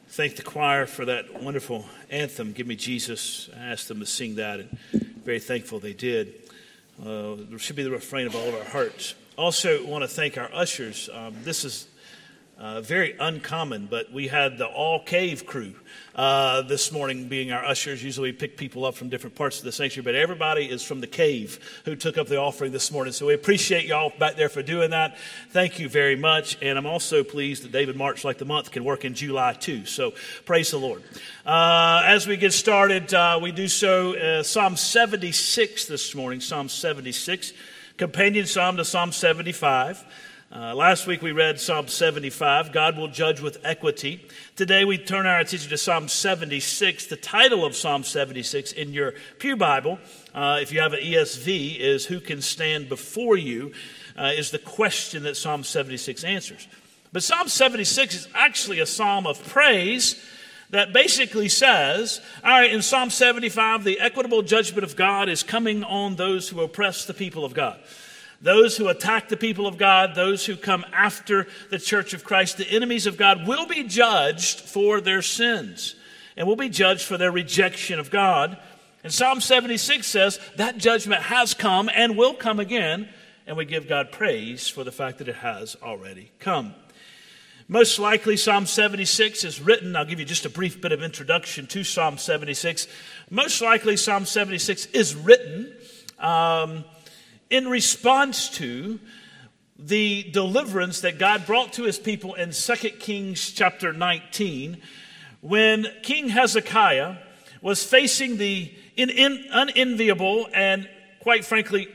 Thank the choir for that wonderful anthem, Give Me Jesus. I asked them to sing that, and very thankful they did. It should be the refrain of all of our hearts. Also want to thank our ushers. This is very uncommon, but we had the All Cave crew this morning being our ushers. Usually we pick people up from different parts of the sanctuary, but everybody is from the cave who took up the offering this morning. So we appreciate y'all back there for doing that. Thank you very much. And I'm also pleased that David March, like the month, can work in July too. So praise the Lord. As we get started, we do so Psalm 76 this morning, Psalm 76, companion psalm to Psalm 75. Last week we read Psalm 75, God will judge with equity. Today we turn our attention to Psalm 76. The title of Psalm 76 in your Pew Bible, if you have an ESV, is Who Can Stand Before You, is the question that Psalm 76 answers. But Psalm 76 is actually a psalm of praise that basically says, all right, in Psalm 75, the equitable judgment of God is coming on those who oppress the people of God. Those who attack the people of God, those who come after the church of Christ, the enemies of God will be judged for their sins and will be judged for their rejection of God. And Psalm 76 says that judgment has come and will come again, and we give God praise for the fact that it has already come. Most likely Psalm 76 is written, I'll give you just a brief bit of introduction to Psalm 76. Most likely Psalm 76 is written in response to the deliverance that God brought to his people in 2 Kings chapter 19, when King Hezekiah was facing the unenviable and, quite frankly,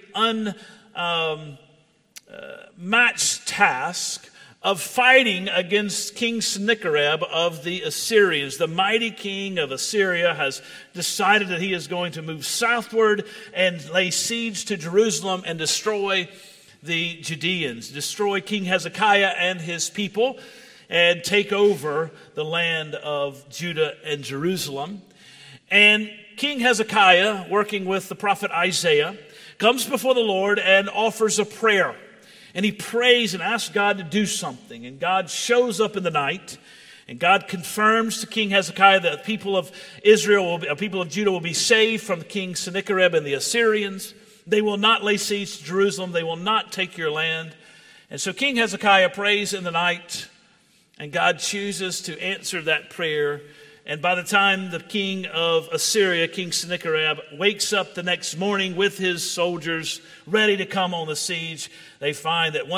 unmatched task of fighting against King Sennacherib of the Assyrians. The mighty king of Assyria has decided that he is going to move southward and lay siege to Jerusalem and destroy the Judeans, destroy King Hezekiah and his people, and take over the land of Judah and Jerusalem. And King Hezekiah, working with the prophet Isaiah, comes before the Lord and offers a prayer. And he prays and asks God to do something. And God shows up in the night. And God confirms to King Hezekiah that the people of people of Judah will be saved from King Sennacherib and the Assyrians. They will not lay siege to Jerusalem. They will not take your land. And so King Hezekiah prays in the night. And God chooses to answer that prayer. And by the time the king of Assyria, King Sennacherib, wakes up the next morning with his soldiers ready to come on the siege, they find that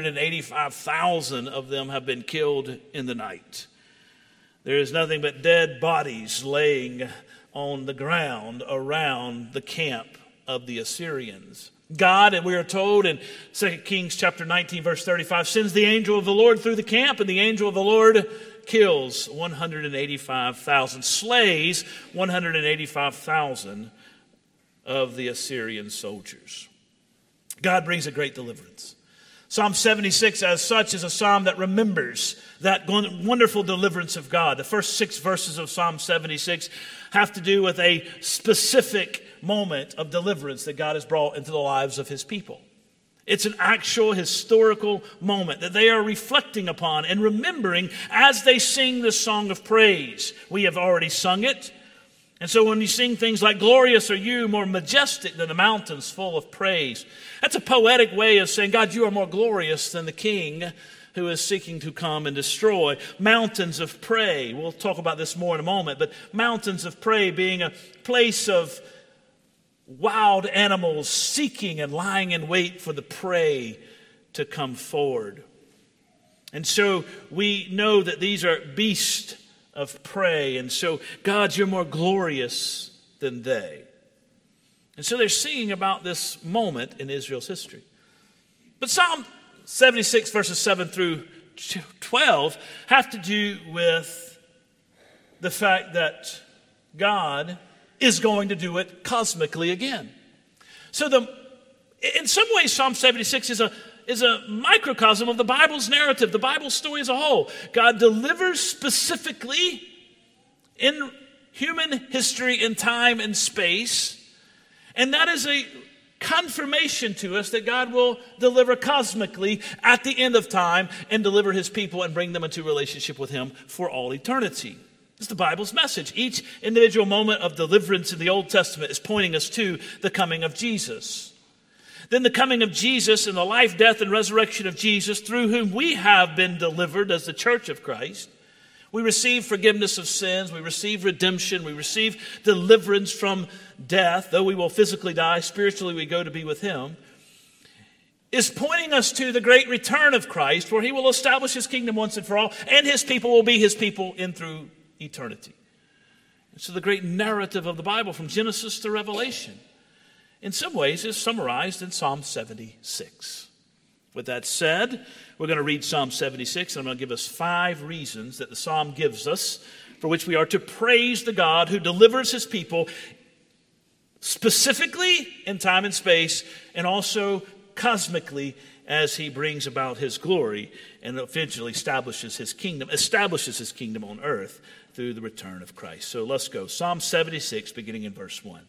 185,000 of them have been killed in the night. There is nothing but dead bodies laying on the ground around the camp of the Assyrians. God, and we are told in 2 Kings chapter 19, verse 35, sends the angel of the Lord through the camp, and the angel of the Lord kills 185,000, slays 185,000 of the Assyrian soldiers. God brings a great deliverance. Psalm 76 as such is a psalm that remembers that wonderful deliverance of God. The first 6 verses of Psalm 76 have to do with a specific moment of deliverance that God has brought into the lives of his people. It's an actual historical moment that they are reflecting upon and remembering as they sing this song of praise. We have already sung it. And so when you sing things like, glorious are you, more majestic than the mountains, full of praise. That's a poetic way of saying, God, you are more glorious than the king who is seeking to come and destroy. Mountains of prey. We'll talk about this more in a moment. But mountains of prey being a place of wild animals seeking and lying in wait for the prey to come forward. And so we know that these are beasts of prey. And so, God, you're more glorious than they. And so they're singing about this moment in Israel's history. But Psalm 76 verses 7 through 12 have to do with the fact that God is going to do it cosmically again. So in some ways, Psalm 76 is a microcosm of the Bible's narrative, the Bible's story as a whole. God delivers specifically in human history in time and space, and that is a confirmation to us that God will deliver cosmically at the end of time and deliver his people and bring them into relationship with him for all eternity. It's the Bible's message. Each individual moment of deliverance in the Old Testament is pointing us to the coming of Jesus. Then the coming of Jesus and the life, death, and resurrection of Jesus, through whom we have been delivered as the church of Christ. We receive forgiveness of sins. We receive redemption. We receive deliverance from death. Though we will physically die, spiritually we go to be with him. Is pointing us to the great return of Christ, where he will establish his kingdom once and for all, and his people will be his people in through eternity. So the great narrative of the Bible from Genesis to Revelation, in some ways, is summarized in Psalm 76. With that said, we're going to read Psalm 76, and I'm going to give us 5 reasons that the Psalm gives us for which we are to praise the God who delivers his people specifically in time and space, and also cosmically as he brings about his glory and eventually establishes his kingdom on earth through the return of Christ. So let's go. Psalm 76, beginning in verse 1.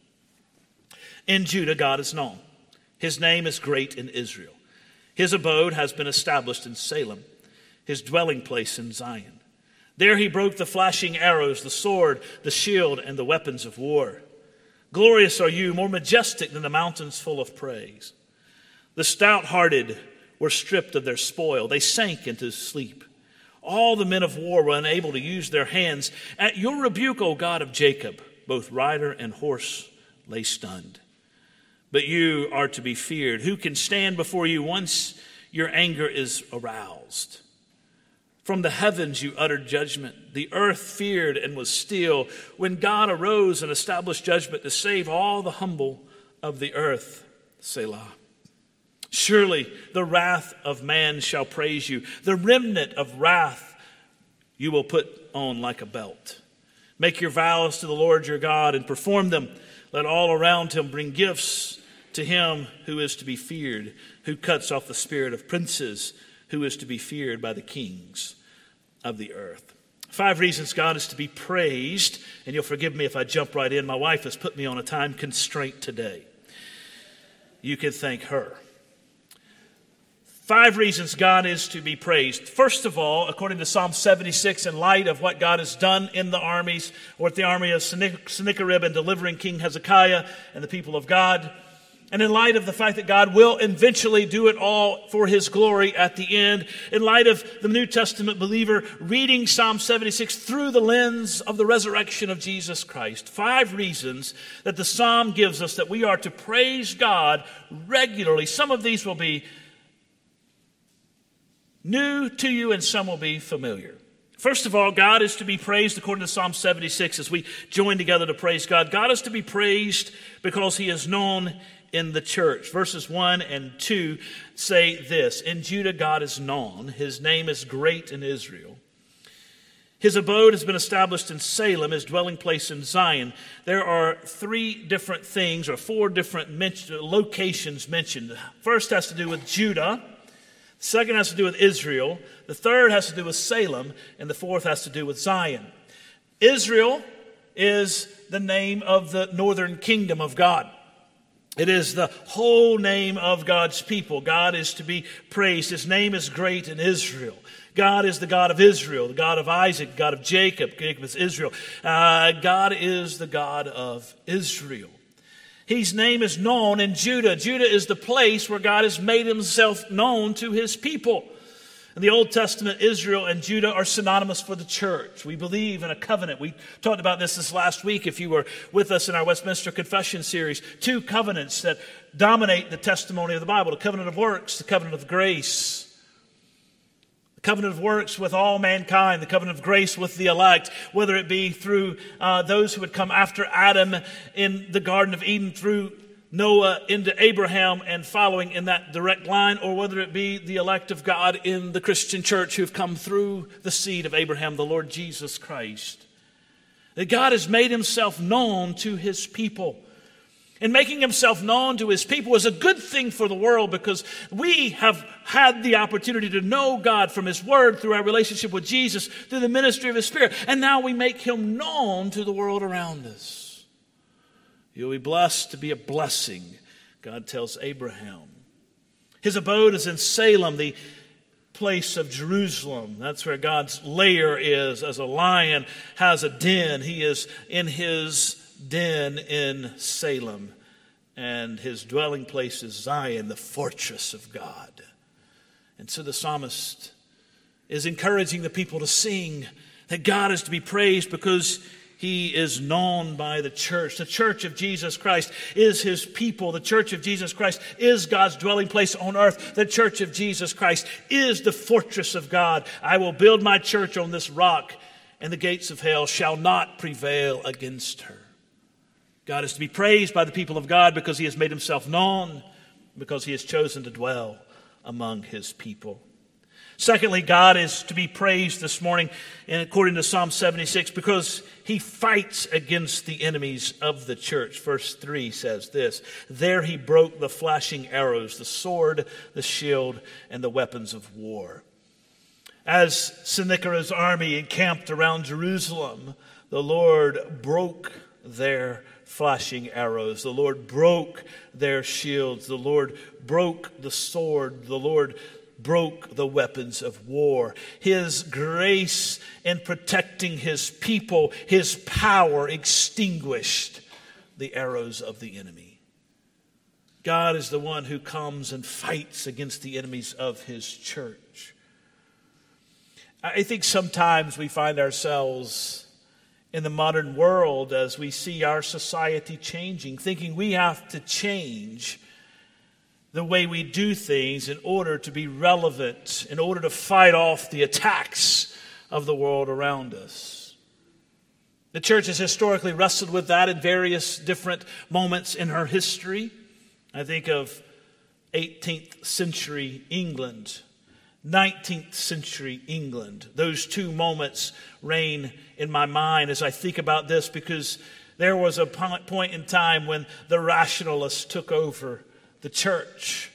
In Judah, God is known. His name is great in Israel. His abode has been established in Salem, his dwelling place in Zion. There he broke the flashing arrows, the sword, the shield, and the weapons of war. Glorious are you, more majestic than the mountains full of praise. The stout-hearted were stripped of their spoil. They sank into sleep. All the men of war were unable to use their hands. At your rebuke, O God of Jacob, both rider and horse lay stunned. But you are to be feared. Who can stand before you once your anger is aroused? From the heavens you uttered judgment. The earth feared and was still when God arose and established judgment to save all the humble of the earth. Selah. Surely the wrath of man shall praise you. The remnant of wrath you will put on like a belt. Make your vows to the Lord your God and perform them. Let all around him bring gifts to him who is to be feared, who cuts off the spirit of princes, who is to be feared by the kings of the earth. 5 reasons God is to be praised. And you'll forgive me if I jump right in. My wife has put me on a time constraint today. You can thank her. 5 reasons God is to be praised. First of all, according to Psalm 76, in light of what God has done in the armies, or at the army of Sennacherib in delivering King Hezekiah and the people of God, and in light of the fact that God will eventually do it all for his glory at the end, in light of the New Testament believer reading Psalm 76 through the lens of the resurrection of Jesus Christ, 5 reasons that the psalm gives us that we are to praise God regularly. Some of these will be new to you, and some will be familiar. First of all, God is to be praised according to Psalm 76 as we join together to praise God. God is to be praised because he is known in the church. Verses 1 and 2 say this: In Judah God is known. His name is great in Israel. His abode has been established in Salem, his dwelling place in Zion. There are 3 different things, or 4 different locations mentioned. The first has to do with Judah. The second has to do with Israel. The third has to do with Salem. And the fourth has to do with Zion. Israel is the name of the northern kingdom of God. It is the whole name of God's people. God is to be praised. His name is great in Israel. God is the God of Israel, the God of Isaac, God of Jacob. Jacob is Israel. God is the God of Israel. His name is known in Judah. Judah is the place where God has made himself known to his people. In the Old Testament, Israel and Judah are synonymous for the church. We believe in a covenant. We talked about this last week if you were with us in our Westminster Confession series. 2 covenants that dominate the testimony of the Bible. The covenant of works, the covenant of grace. The covenant of works with all mankind, the covenant of grace with the elect, whether it be through those who would come after Adam in the Garden of Eden, through Noah into Abraham and following in that direct line, or whether it be the elect of God in the Christian church who have come through the seed of Abraham, the Lord Jesus Christ. That God has made himself known to his people. And making himself known to his people is a good thing for the world, because we have had the opportunity to know God from his word through our relationship with Jesus, through the ministry of his Spirit. And now we make him known to the world around us. You'll be blessed to be a blessing God tells Abraham. His abode is in Salem, the place of Jerusalem. That's where God's lair is. As a lion has a den, he is in his den in Salem. And his dwelling place is Zion, the fortress of God. And so the psalmist is encouraging the people to sing that God is to be praised because he is known by the church. The church of Jesus Christ is his people. The church of Jesus Christ is God's dwelling place on earth. The church of Jesus Christ is the fortress of God. I will build my church on this rock, and the gates of hell shall not prevail against her. God is to be praised by the people of God because he has made himself known, because he has chosen to dwell among his people. Secondly, God is to be praised this morning, and according to Psalm 76, because he fights against the enemies of the church. Verse 3 says this: there he broke the flashing arrows, the sword, the shield, and the weapons of war. As Sennacherib's army encamped around Jerusalem, the Lord broke their flashing arrows. The Lord broke their shields. The Lord broke the sword. The Lord broke the weapons of war. His grace in protecting his people, his power extinguished the arrows of the enemy. God is the one who comes and fights against the enemies of his church. I think sometimes we find ourselves in the modern world, as we see our society changing, thinking we have to change the way we do things in order to be relevant, in order to fight off the attacks of the world around us. The church has historically wrestled with that in various different moments in her history. I think of 18th century England, 19th century England. Those two moments reign in my mind as I think about this, because there was a point in time when the rationalists took over the church.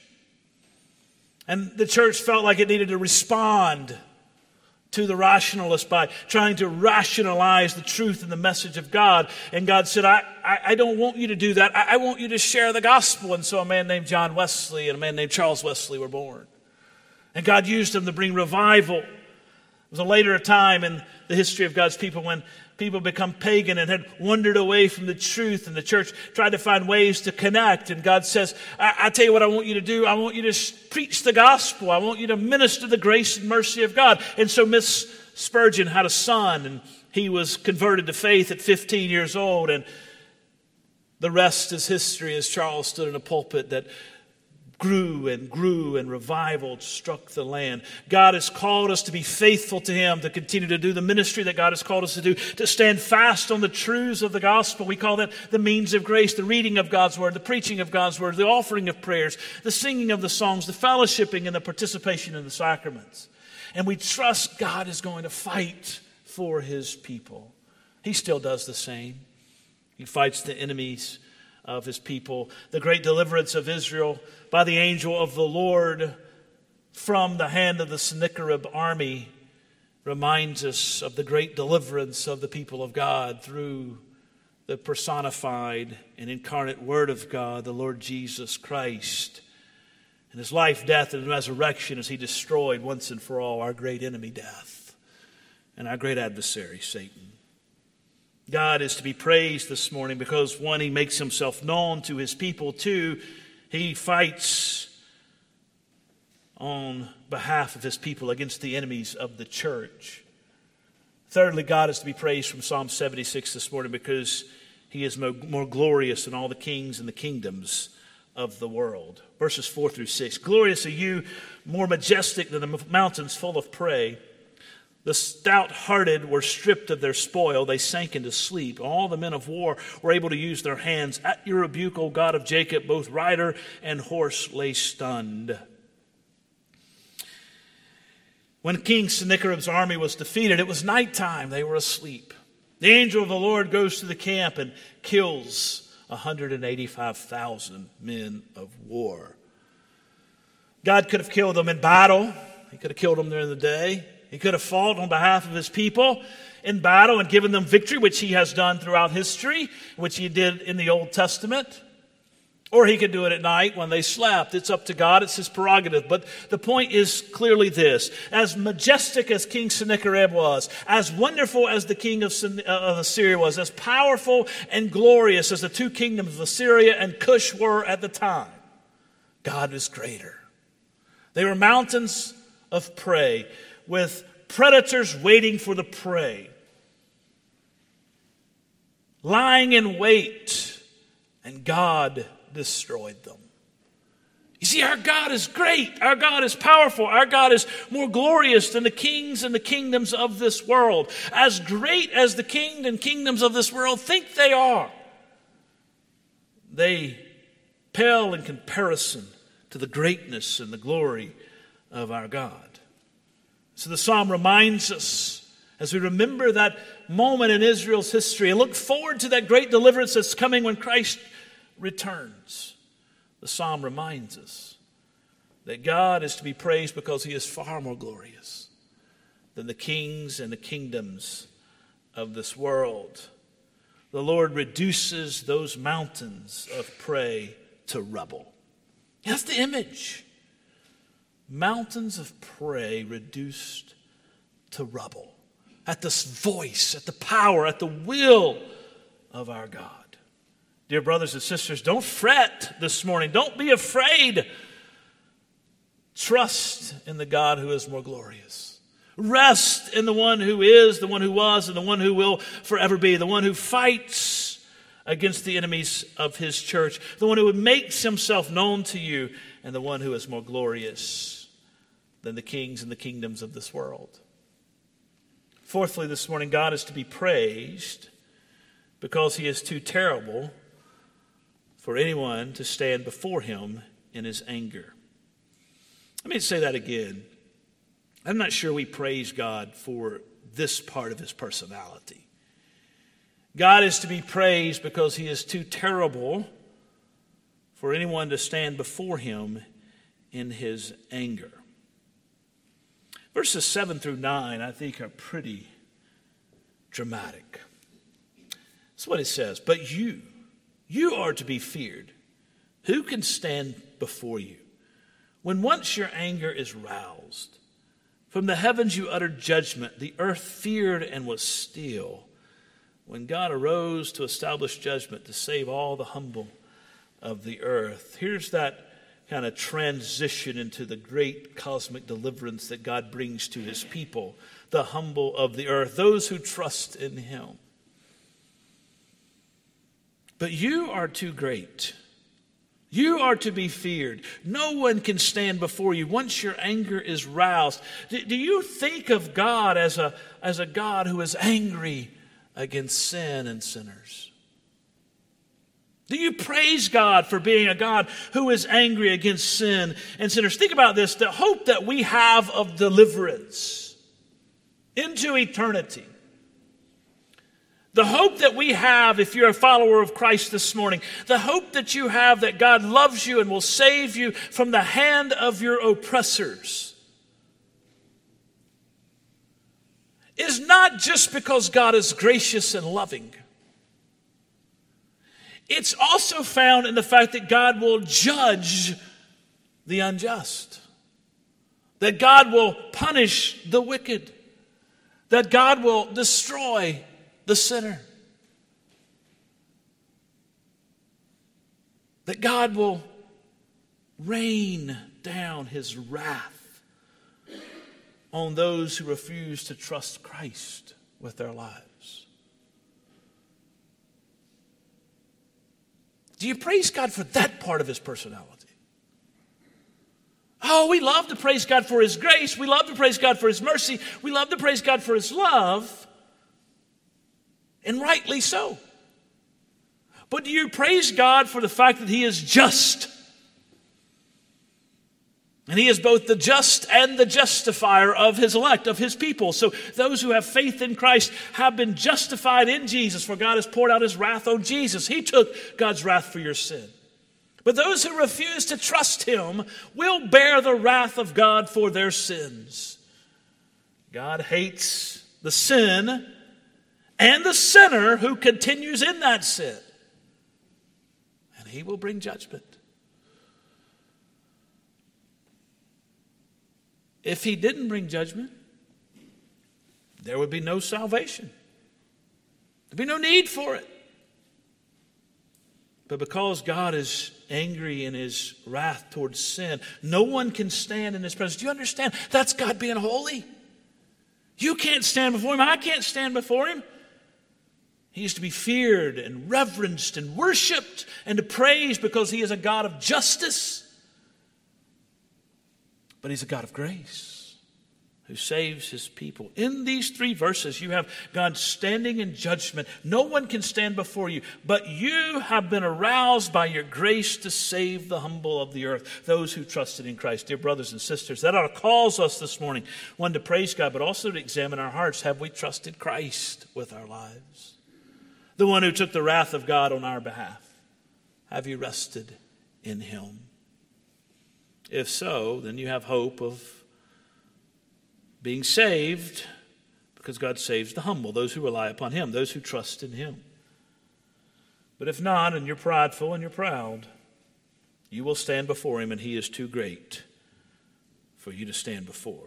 And the church felt like it needed to respond to the rationalists by trying to rationalize the truth and the message of God. And God said, I don't want you to do that. I want you to share the gospel. And so a man named John Wesley and a man named Charles Wesley were born. And God used them to bring revival. It was a later time in the history of God's people when people become pagan and had wandered away from the truth, and the church tried to find ways to connect. And God says, I tell you what I want you to do. I want you to preach the gospel. I want you to minister the grace and mercy of God. And so Miss Spurgeon had a son, and he was converted to faith at 15 years old. And the rest is history, as Charles stood in a pulpit that grew, and revival struck the land. God has called us to be faithful to him, to continue to do the ministry that God has called us to do, to stand fast on the truths of the gospel. We call that the means of grace, the reading of God's word, the preaching of God's word, the offering of prayers, the singing of the songs, the fellowshipping, and the participation in the sacraments. And we trust God is going to fight for his people. He still does the same. He fights the enemies of his people. The great deliverance of Israel by the angel of the Lord from the hand of the Sennacherib army reminds us of the great deliverance of the people of God through the personified and incarnate Word of God, the Lord Jesus Christ, and his life, death, and resurrection as he destroyed once and for all our great enemy, death, and our great adversary, Satan. God is to be praised this morning because, one, he makes himself known to his people. Two, he fights on behalf of his people against the enemies of the church. Thirdly, God is to be praised from Psalm 76 this morning because he is more glorious than all the kings and the kingdoms of the world. Verses 4 through 6. Glorious are you, more majestic than the mountains full of prey. The stout-hearted were stripped of their spoil. They sank into sleep. All the men of war were able to use their hands. At your rebuke, O God of Jacob, both rider and horse lay stunned. When King Sennacherib's army was defeated, it was nighttime. They were asleep. The angel of the Lord goes to the camp and kills 185,000 men of war. God could have killed them in battle. He could have killed them during the day. He could have fought on behalf of his people in battle and given them victory, which he has done throughout history, which he did in the Old Testament. Or he could do it at night when they slept. It's up to God. It's his prerogative. But the point is clearly this. As majestic as King Sennacherib was, as wonderful as the king of Assyria was, as powerful and glorious as the two kingdoms of Assyria and Cush were at the time, God is greater. They were mountains of prey with predators waiting for the prey, lying in wait, and God destroyed them. You see, our God is great. Our God is powerful. Our God is more glorious than the kings and the kingdoms of this world. As great as the king and kingdoms of this world think they are, they pale in comparison to the greatness and the glory of our God. So the psalm reminds us, as we remember that moment in Israel's history and look forward to that great deliverance that's coming when Christ returns, the psalm reminds us that God is to be praised because he is far more glorious than the kings and the kingdoms of this world. The Lord reduces those mountains of prey to rubble. That's the image. Mountains of prey reduced to rubble at the voice, at the power, at the will of our God. Dear brothers and sisters, don't fret this morning. Don't be afraid. Trust in the God who is more glorious. Rest in the one who is, the one who was, and the one who will forever be, the one who fights against the enemies of his church, the one who makes himself known to you, and the one who is more glorious than the kings and the kingdoms of this world. Fourthly, this morning, God is to be praised because he is too terrible for anyone to stand before him in his anger. Let me say that again. I'm not sure we praise God for this part of his personality. God is to be praised because he is too terrible for anyone to stand before him in his anger. Verses 7 through 9, I think, are pretty dramatic. That's what it says. But you are to be feared. Who can stand before you? When once your anger is roused, from the heavens you uttered judgment. The earth feared and was still. When God arose to establish judgment to save all the humble of the earth. Here's that kind of transition into the great cosmic deliverance that God brings to his people, the humble of the earth, those who trust in him. But you are too great. You are to be feared. No one can stand before you once your anger is roused. Do you think of God as a God who is angry against sin and sinners? Do you praise God for being a God who is angry against sin and sinners? Think about this, the hope that we have of deliverance into eternity. The hope that we have if you're a follower of Christ this morning, the hope that you have that God loves you and will save you from the hand of your oppressors is not just because God is gracious and loving. It's also found in the fact that God will judge the unjust, that God will punish the wicked, that God will destroy the sinner, that God will rain down his wrath on those who refuse to trust Christ with their lives. Do you praise God for that part of his personality? Oh, we love to praise God for his grace. We love to praise God for his mercy. We love to praise God for his love. And rightly so. But do you praise God for the fact that he is just? And he is both the just and the justifier of his elect, of his people. So those who have faith in Christ have been justified in Jesus, for God has poured out his wrath on Jesus. He took God's wrath for your sin. But those who refuse to trust him will bear the wrath of God for their sins. God hates the sin and the sinner who continues in that sin. And he will bring judgment. If he didn't bring judgment, there would be no salvation. There'd be no need for it. But because God is angry in his wrath towards sin, no one can stand in his presence. Do you understand? That's God being holy. You can't stand before him. I can't stand before him. He is to be feared and reverenced and worshiped and praised because he is a God of justice. But he's a God of grace who saves his people. In these 3 verses, you have God standing in judgment. No one can stand before you, but you have been aroused by your grace to save the humble of the earth, those who trusted in Christ. Dear brothers and sisters, that ought to cause us this morning, one, to praise God, but also to examine our hearts. Have we trusted Christ with our lives? The one who took the wrath of God on our behalf. Have you rested in him? If so, then you have hope of being saved, because God saves the humble, those who rely upon him, those who trust in him. But if not, and you're prideful and you're proud, you will stand before him, and he is too great for you to stand before.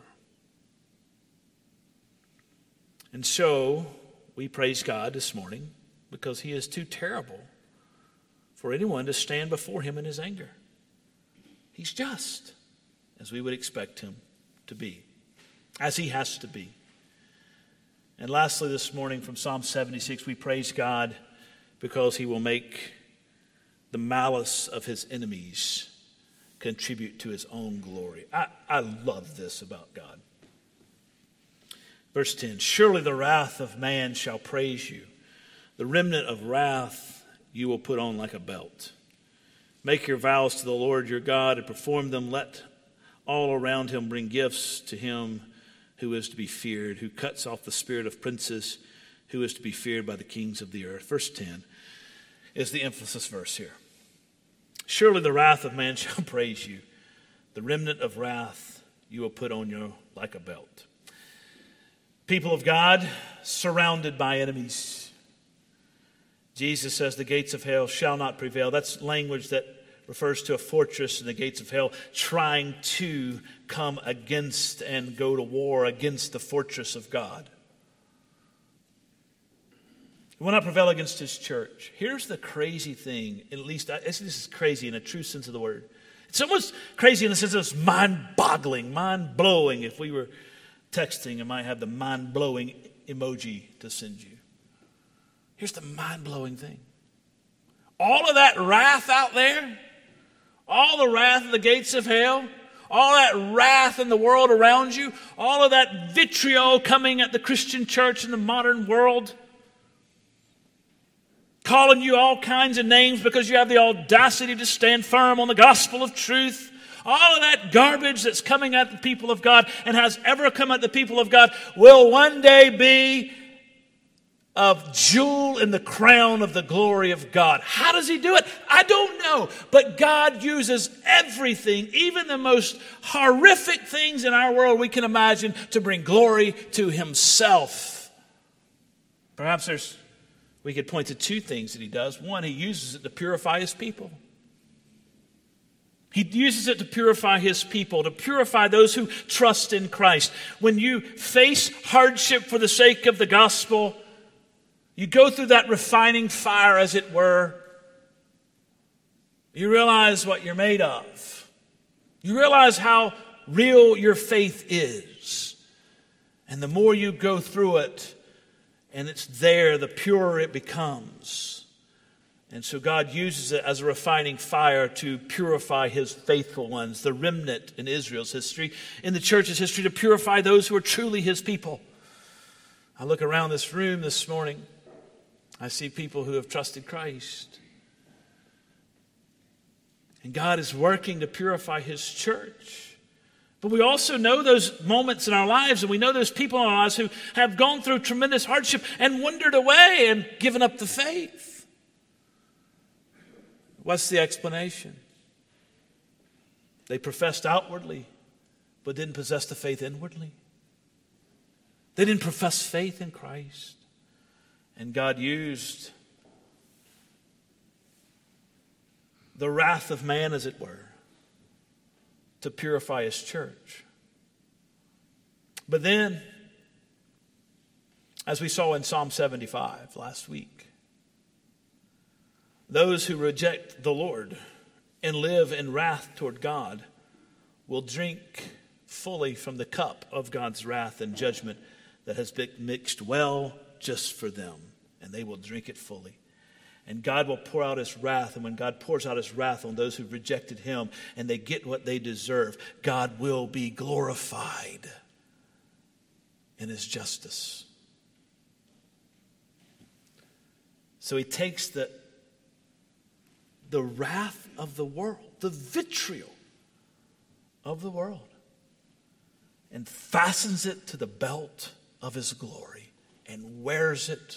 And so we praise God this morning because he is too terrible for anyone to stand before him in his anger. He's just, as we would expect him to be, as he has to be. And lastly, this morning from Psalm 76, we praise God because he will make the malice of his enemies contribute to his own glory. I love this about God. Verse 10, surely the wrath of man shall praise you. The remnant of wrath you will put on like a belt. Make your vows to the Lord your God and perform them. Let all around him bring gifts to him who is to be feared, who cuts off the spirit of princes, who is to be feared by the kings of the earth. Verse 10 is the emphasis verse here. Surely the wrath of man shall praise you. The remnant of wrath you will put on you like a belt. People of God, surrounded by enemies. Jesus says the gates of hell shall not prevail. That's language that refers to a fortress in the gates of hell trying to come against and go to war against the fortress of God. He will not prevail against his church. Here's the crazy thing, at least this is crazy in a true sense of the word. It's almost crazy in the sense that it's mind-boggling, mind-blowing. If we were texting, I might have the mind-blowing emoji to send you. Here's the mind-blowing thing. All of that wrath out there, all the wrath of the gates of hell, all that wrath in the world around you, all of that vitriol coming at the Christian church in the modern world, calling you all kinds of names because you have the audacity to stand firm on the gospel of truth. All of that garbage that's coming at the people of God and has ever come at the people of God will one day be a jewel in the crown of the glory of God. How does he do it? I don't know. But God uses everything, even the most horrific things in our world we can imagine, to bring glory to himself. Perhaps we could point to 2 things that he does. One, he uses it to purify his people. He uses it to purify his people, to purify those who trust in Christ. When you face hardship for the sake of the gospel, you go through that refining fire, as it were. You realize what you're made of. You realize how real your faith is. And the more you go through it, and it's there, the purer it becomes. And so God uses it as a refining fire to purify his faithful ones, the remnant in Israel's history, in the church's history, to purify those who are truly his people. I look around this room this morning. I see people who have trusted Christ. And God is working to purify his church. But we also know those moments in our lives, and we know those people in our lives who have gone through tremendous hardship and wandered away and given up the faith. What's the explanation? They professed outwardly, but didn't possess the faith inwardly. They didn't profess faith in Christ. And God used the wrath of man, as it were, to purify his church. But then, as we saw in Psalm 75 last week, those who reject the Lord and live in wrath toward God will drink fully from the cup of God's wrath and judgment that has been mixed well just for them. And they will drink it fully. And God will pour out his wrath. And when God pours out his wrath on those who rejected him and they get what they deserve, God will be glorified in his justice. So he takes the wrath of the world, the vitriol of the world, and fastens it to the belt of his glory and wears it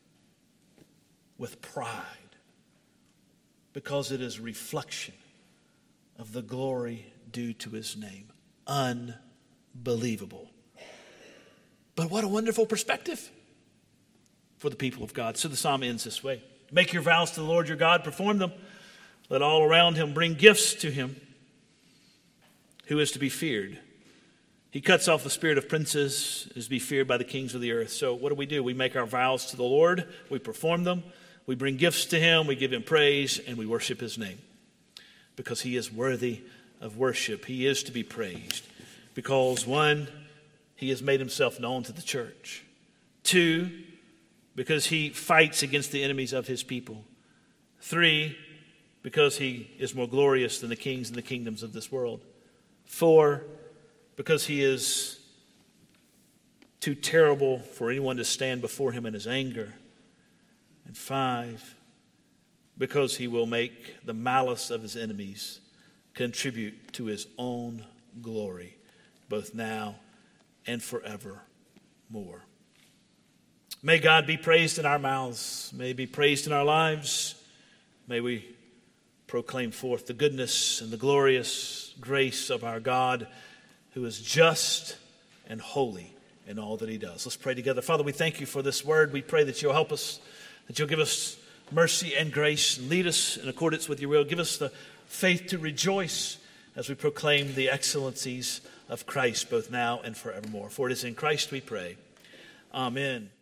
with pride, because it is a reflection of the glory due to his name. Unbelievable. But what a wonderful perspective for the people of God. So the psalm ends this way. Make your vows to the Lord your God, perform them. Let all around him bring gifts to him, who is to be feared. He cuts off the spirit of princes, is to be feared by the kings of the earth. So what do? We make our vows to the Lord, we perform them, we bring gifts to him, we give him praise, and we worship his name. Because he is worthy of worship. He is to be praised. Because 1, he has made himself known to the church. 2, because he fights against the enemies of his people. 3, because he is more glorious than the kings and the kingdoms of this world. 4, because he is too terrible for anyone to stand before him in his anger. And 5, because he will make the malice of his enemies contribute to his own glory, both now and forevermore. May God be praised in our mouths. May he be praised in our lives. May we proclaim forth the goodness and the glorious grace of our God, who is just and holy in all that he does. Let's pray together. Father, we thank you for this word. We pray that you'll help us, that you'll give us mercy and grace, and lead us in accordance with your will. Give us the faith to rejoice as we proclaim the excellencies of Christ, both now and forevermore. For it is in Christ we pray. Amen.